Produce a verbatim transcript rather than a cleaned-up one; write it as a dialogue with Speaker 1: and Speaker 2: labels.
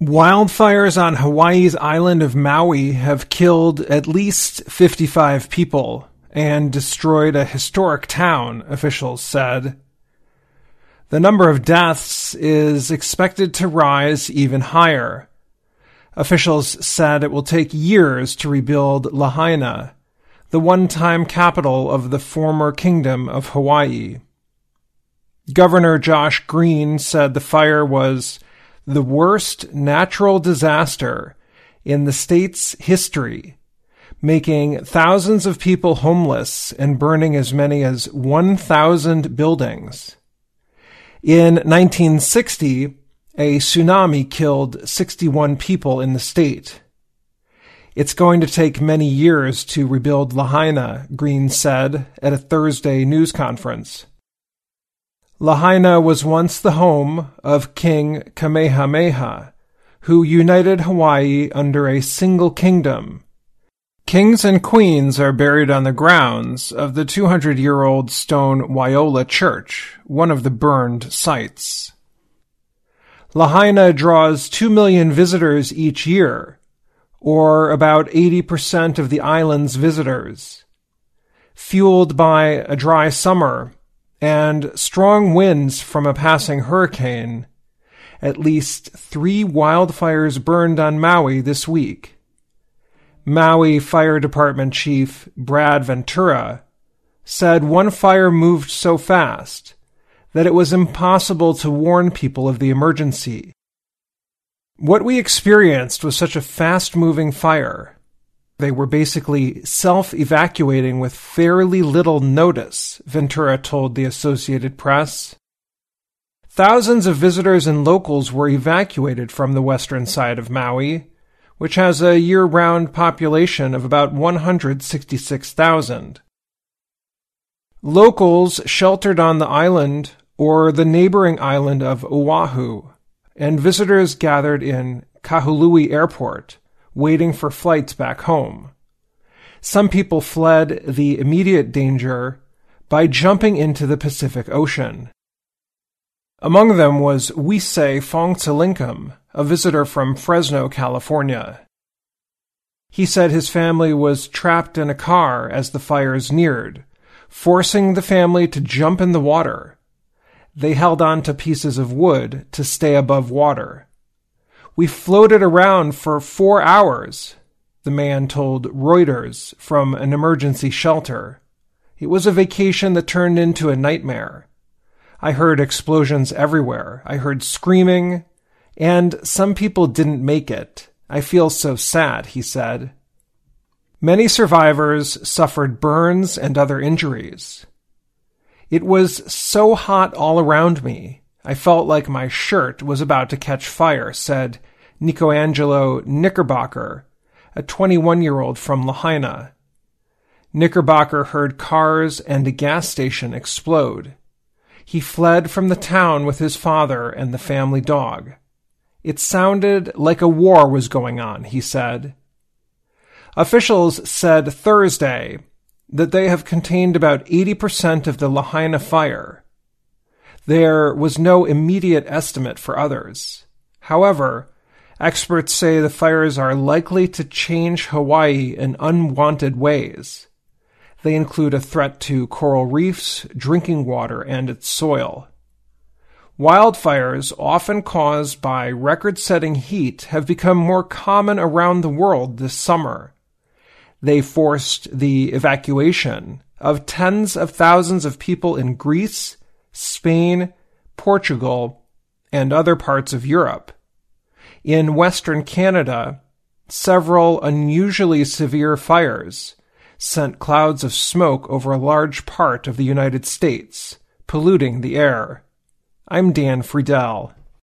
Speaker 1: Wildfires on Hawaii's island of Maui have killed at least fifty-five people and destroyed a historic town, officials said. The number of deaths is expected to rise even higher. Officials said it will take years to rebuild Lahaina, the one-time capital of the former Kingdom of Hawaii. Governor Josh Green said the fire was the worst natural disaster in the state's history, making thousands of people homeless and burning as many as one thousand buildings. In nineteen sixty, a tsunami killed sixty-one people in the state. It's going to take many years to rebuild Lahaina, Green said at a Thursday news conference. Lahaina was once the home of King Kamehameha, who united Hawaii under a single kingdom. Kings and queens are buried on the grounds of the two hundred year old stone Waiола Church, one of the burned sites. Lahaina draws two million visitors each year, or about eighty percent of the island's visitors. Fueled by a dry summer and strong winds from a passing hurricane, at least three wildfires burned on Maui this week. Maui Fire Department Chief Brad Ventura said one fire moved so fast that it was impossible to warn people of the emergency. What we experienced was such a fast-moving fire. They were basically self-evacuating with fairly little notice, Ventura told the Associated Press. Thousands of visitors and locals were evacuated from the western side of Maui, which has a year-round population of about one hundred sixty-six thousand. Locals sheltered on the island or the neighboring island of Oahu, and visitors gathered in Kahului Airport, waiting for flights back home. Some people fled the immediate danger by jumping into the Pacific Ocean. Among them was Wisei Fongtsalinkum, a visitor from Fresno, California. He said his family was trapped in a car as the fires neared, forcing the family to jump in the water. They held on to pieces of wood to stay above water. We floated around for four hours, the man told Reuters from an emergency shelter. It was a vacation that turned into a nightmare. I heard explosions everywhere. I heard screaming, and some people didn't make it. I feel so sad, he said. Many survivors suffered burns and other injuries. It was so hot all around me. I felt like my shirt was about to catch fire, said Nicoangelo Knickerbocker, a twenty-one year old from Lahaina. Knickerbocker heard cars and a gas station explode. He fled from the town with his father and the family dog. It sounded like a war was going on, he said. Officials said Thursday that they have contained about eighty percent of the Lahaina fire. There was no immediate estimate for others. However, experts say the fires are likely to change Hawaii in unwanted ways. They include a threat to coral reefs, drinking water, and its soil. Wildfires, often caused by record-setting heat, have become more common around the world this summer. They forced the evacuation of tens of thousands of people in Greece, Spain, Portugal, and other parts of Europe. In Western Canada, several unusually severe fires sent clouds of smoke over a large part of the United States, polluting the air. I'm Dan Friedel.